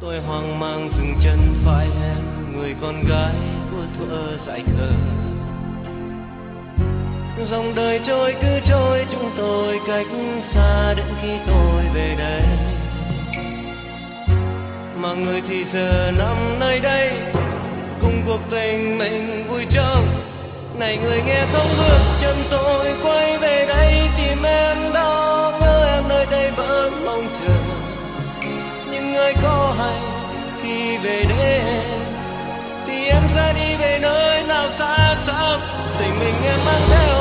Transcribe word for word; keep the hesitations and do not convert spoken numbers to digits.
Tôi hoang mang dừng chân phải em, người con gái của thuở dại khờ. Dòng đời trôi cứ trôi, chúng tôi cách xa đến khi tôi về đây. Mà người thì giờ nằm nơi đây, cùng cuộc tình mình vui chơi. Này người nghe không bước chân tôi quay về đây tìm em đó, nhớ em nơi đây vẫn mong chờ. Nhưng người có hay khi về đây thì em sẽ đi về nơi nào xa xăm, tình mình em mang theo